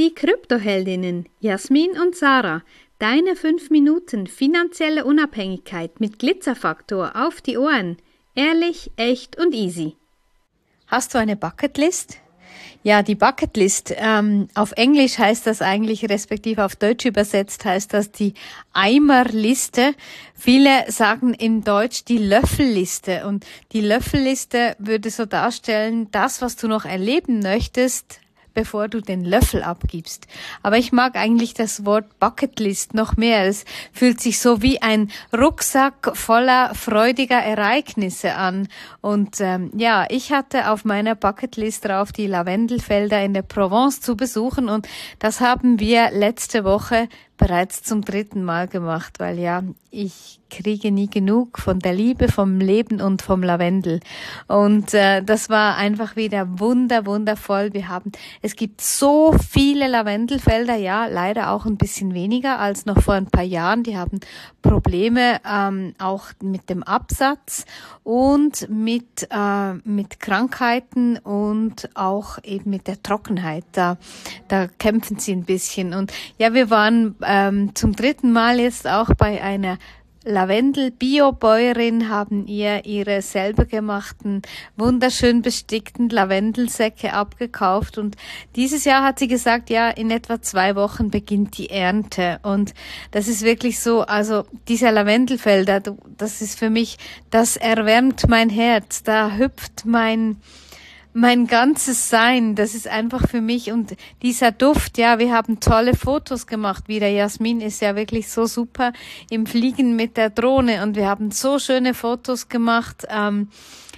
die Kryptoheldinnen Jasmin und Sarah. Deine 5 Minuten finanzielle Unabhängigkeit mit Glitzerfaktor auf die Ohren. Ehrlich, echt und easy. Hast du eine Bucketlist? Ja, die Bucketlist, auf Englisch heißt das eigentlich, respektive auf Deutsch übersetzt heißt das die Eimerliste. Viele sagen in Deutsch die Löffelliste, und die Löffelliste würde so darstellen, das, was du noch erleben möchtest, bevor du den Löffel abgibst. Aber ich mag eigentlich das Wort Bucketlist noch mehr. Es fühlt sich so wie ein Rucksack voller freudiger Ereignisse an. Und ich hatte auf meiner Bucketlist drauf, die Lavendelfelder in der Provence zu besuchen, und das haben wir letzte Woche bereits zum 3. Mal gemacht, weil ich kriege nie genug von der Liebe, vom Leben und vom Lavendel. Und das war einfach wieder wundervoll. Es gibt so viele Lavendelfelder, ja, leider auch ein bisschen weniger als noch vor ein paar Jahren. Die haben Probleme auch mit dem Absatz und mit Krankheiten und auch eben mit der Trockenheit. Da kämpfen sie ein bisschen. Und ja, wir waren zum 3. Mal jetzt auch bei einer Lavendel-Bio-Bäuerin, haben ihr ihre selber gemachten, wunderschön bestickten Lavendelsäcke abgekauft, und dieses Jahr hat sie gesagt, ja, in etwa 2 Wochen beginnt die Ernte, und das ist wirklich so, also dieser Lavendelfelder, das ist für mich, das erwärmt mein Herz, da hüpft mein ganzes Sein, das ist einfach für mich, und dieser Duft, ja, wir haben tolle Fotos gemacht wieder. Jasmin ist ja wirklich so super im Fliegen mit der Drohne, und wir haben so schöne Fotos gemacht. Eine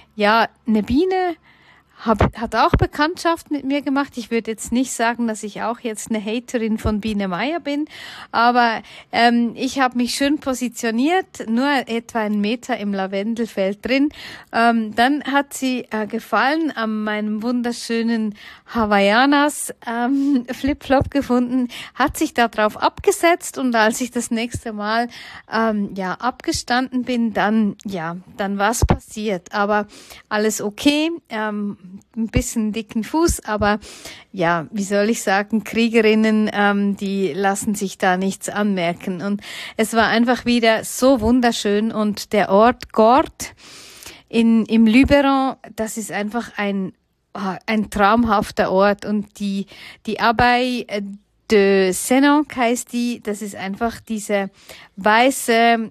Biene hat auch Bekanntschaft mit mir gemacht. Ich würde jetzt nicht sagen, dass ich auch jetzt eine Haterin von Biene Meier bin, aber ich habe mich schön positioniert, nur etwa 1 Meter im Lavendelfeld drin. Dann hat sie gefallen an meinem wunderschönen Hawaiianas Flip-Flop gefunden, hat sich da drauf abgesetzt, und als ich das nächste Mal abgestanden bin, dann war's passiert. Aber alles okay. Ein bisschen dicken Fuß, aber ja, wie soll ich sagen, Kriegerinnen, die lassen sich da nichts anmerken. Und es war einfach wieder so wunderschön, und der Ort Gordes im Luberon, das ist einfach ein traumhafter Ort, und die Abbaye de Senonc heißt die, das ist einfach diese weiße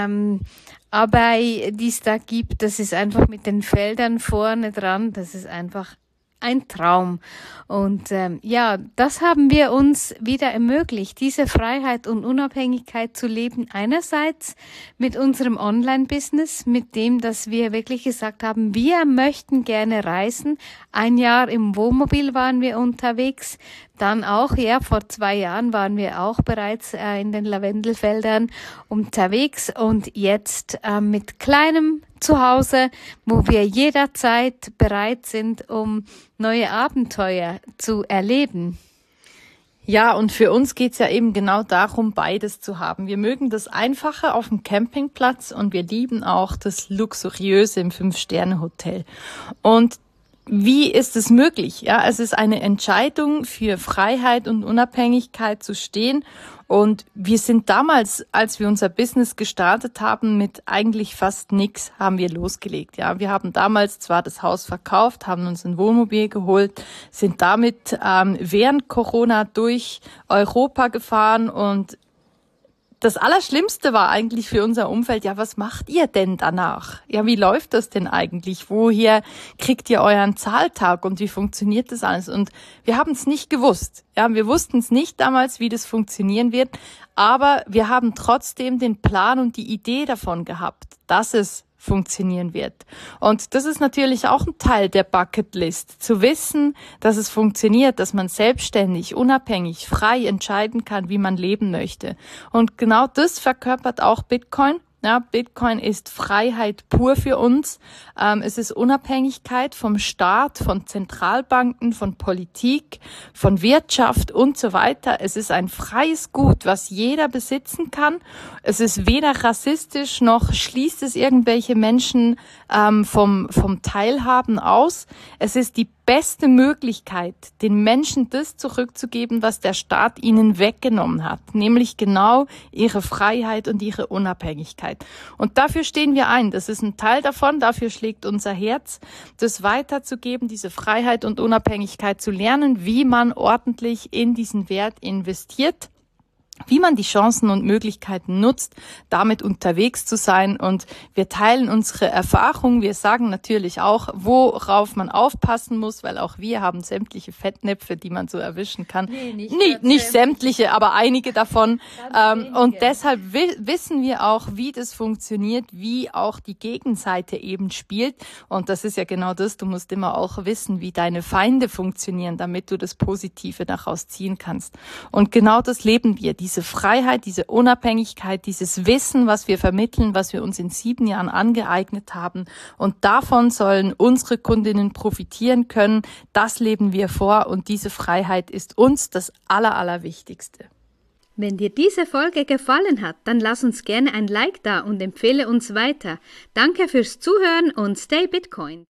Abbaye, die es da gibt, das ist einfach mit den Feldern vorne dran, das ist einfach ein Traum. Und das haben wir uns wieder ermöglicht, diese Freiheit und Unabhängigkeit zu leben. Einerseits mit unserem Online-Business, mit dem, dass wir wirklich gesagt haben, wir möchten gerne reisen. 1 Jahr im Wohnmobil waren wir unterwegs. Dann auch, vor 2 Jahren waren wir auch bereits in den Lavendelfeldern unterwegs, und jetzt mit kleinem Zuhause, wo wir jederzeit bereit sind, um neue Abenteuer zu erleben. Ja, und für uns geht's ja eben genau darum, beides zu haben. Wir mögen das Einfache auf dem Campingplatz, und wir lieben auch das Luxuriöse im 5-Sterne-Hotel. Und wie ist es möglich? Ja, es ist eine Entscheidung, für Freiheit und Unabhängigkeit zu stehen. Und wir sind damals, als wir unser Business gestartet haben, mit eigentlich fast nichts haben wir losgelegt. Ja, wir haben damals zwar das Haus verkauft, haben uns ein Wohnmobil geholt, sind damit während Corona durch Europa gefahren, und das Allerschlimmste war eigentlich für unser Umfeld, ja, was macht ihr denn danach? Ja, wie läuft das denn eigentlich? Woher kriegt ihr euren Zahltag und wie funktioniert das alles? Und wir haben es nicht gewusst. Ja, wir wussten es nicht damals, wie das funktionieren wird, aber wir haben trotzdem den Plan und die Idee davon gehabt, dass es funktionieren wird. Und das ist natürlich auch ein Teil der Bucketlist, zu wissen, dass es funktioniert, dass man selbstständig, unabhängig, frei entscheiden kann, wie man leben möchte. Und genau das verkörpert auch Bitcoin. Ja, Bitcoin ist Freiheit pur für uns. Es ist Unabhängigkeit vom Staat, von Zentralbanken, von Politik, von Wirtschaft und so weiter. Es ist ein freies Gut, was jeder besitzen kann. Es ist weder rassistisch noch schließt es irgendwelche Menschen vom Teilhaben aus. Es ist die beste Möglichkeit, den Menschen das zurückzugeben, was der Staat ihnen weggenommen hat, nämlich genau ihre Freiheit und ihre Unabhängigkeit. Und dafür stehen wir ein. Das ist ein Teil davon, dafür schlägt unser Herz, das weiterzugeben, diese Freiheit und Unabhängigkeit zu lernen, wie man ordentlich in diesen Wert investiert, wie man die Chancen und Möglichkeiten nutzt, damit unterwegs zu sein. Und wir teilen unsere Erfahrungen. Wir sagen natürlich auch, worauf man aufpassen muss, weil auch wir haben sämtliche Fettnäpfe, die man so erwischen kann. Nicht sämtliche, aber einige davon. Und deshalb wissen wir auch, wie das funktioniert, wie auch die Gegenseite eben spielt. Und das ist ja genau das. Du musst immer auch wissen, wie deine Feinde funktionieren, damit du das Positive daraus ziehen kannst. Und genau das leben wir. Diese Freiheit, diese Unabhängigkeit, dieses Wissen, was wir vermitteln, was wir uns in 7 Jahren angeeignet haben. Und davon sollen unsere Kundinnen profitieren können. Das leben wir vor und diese Freiheit ist uns das Allerwichtigste. Wenn dir diese Folge gefallen hat, dann lass uns gerne ein Like da und empfehle uns weiter. Danke fürs Zuhören und stay Bitcoin.